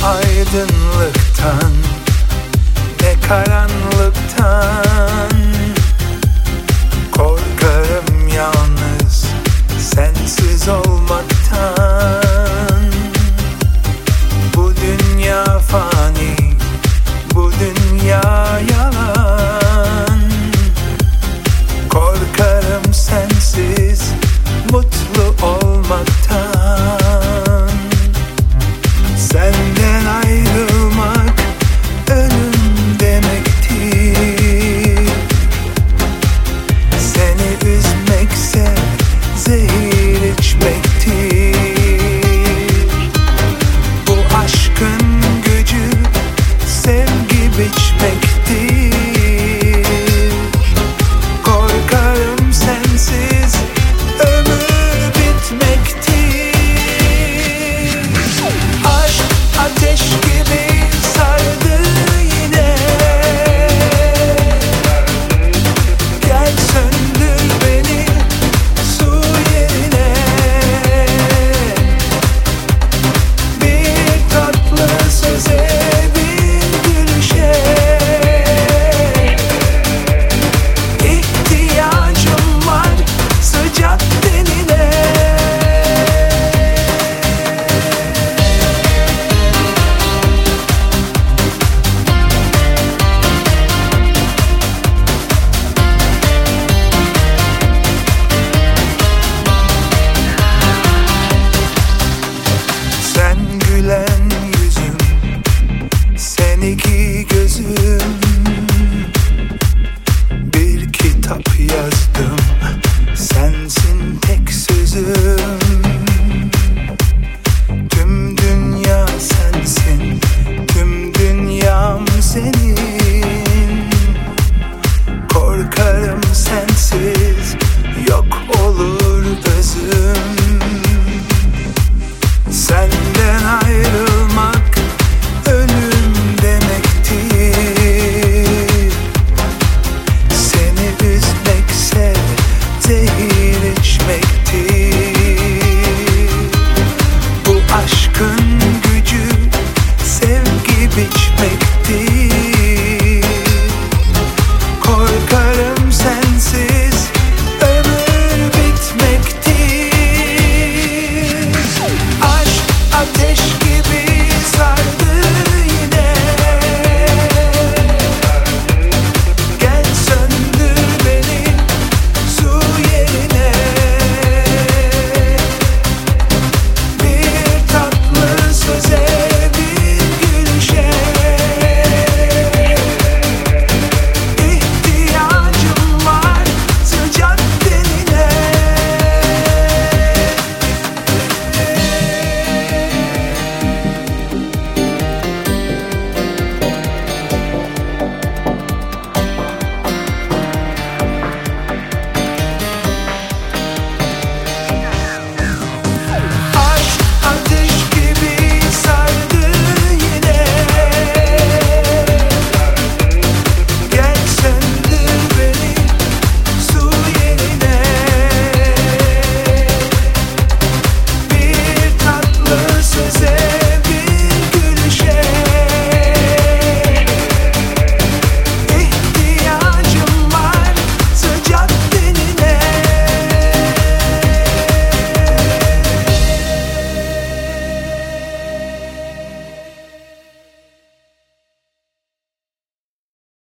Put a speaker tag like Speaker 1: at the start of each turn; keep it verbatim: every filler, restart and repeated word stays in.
Speaker 1: aydınlıktan ne karanlıktan. Korkarım yalnız sensiz olmaktan. Bu dünya fani, bu dünya yalan. Korkarım sensiz mutlu olmaktan. Senden ayrılmak ölüm demektir. Seni üzmekse zehir içmektir. Bu aşkın gücü sevgi biçmektir. Korkarım sensiz ömür bitmektir. Aşk ateş gibi sardı yine. Gel söndür beni su yerine. Bir tatlı söze, bir gülüşe ihtiyacım var, sıcak tenine. Sen gülen yüzüm, sen iki gözüm.